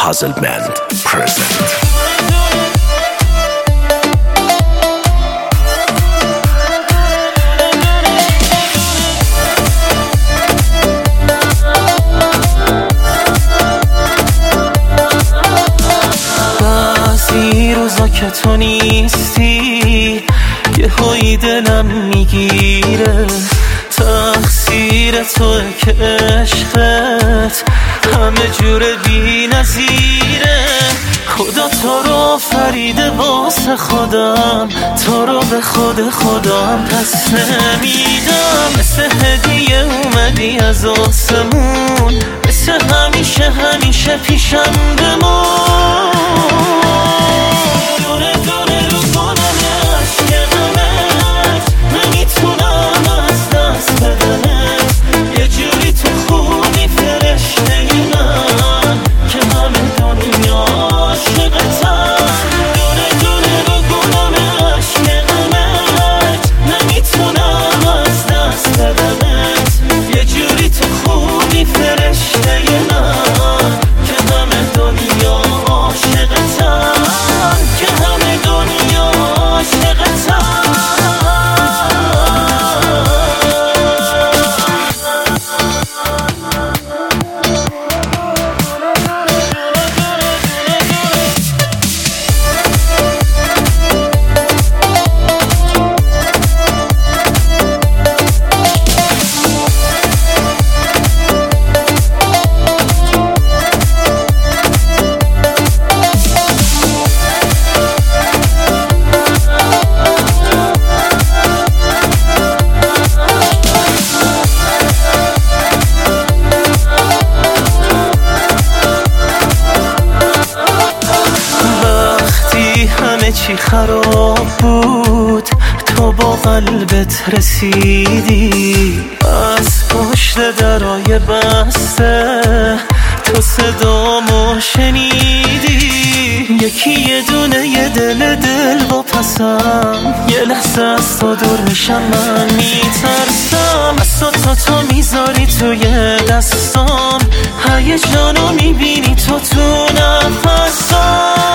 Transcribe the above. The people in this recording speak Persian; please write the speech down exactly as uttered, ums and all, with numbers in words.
Puzzle Band present. بعضی روزا که تو نیستی یه هایی دلم میگیره، تقصیر توه که عشقت همه جور بی نظیره. خدا تو رو آفریده واسه خودم، تو رو به خود خودم پس نمیدم. مثل هدیه اومدی از آسمون، مثل همیشه همیشه پیشم بمون. دونه دونه رو کنم عشق غمت، نمیتونم از دست بدمت. یه جوری تو خونی فرشته من که همه دنیا عاشقتم. دونه دونه رو کنم عشق غمت، نمیتونم از دست بدمت. یه جوری تو خونی فرشته من که همه دنیا عاشقتم، که همه دنیا عاشقتم. همه چی خراب بود تو با قلبت رسیدی، از پشت درای بسته تو صدامو شنیدی. یکی یه دونه یه دل دل با پسم، یه لحظه از تو دور میشم من میترسم. از تو تا تو میذاری توی دستام، هیجانو میبینی تو تو نفسام.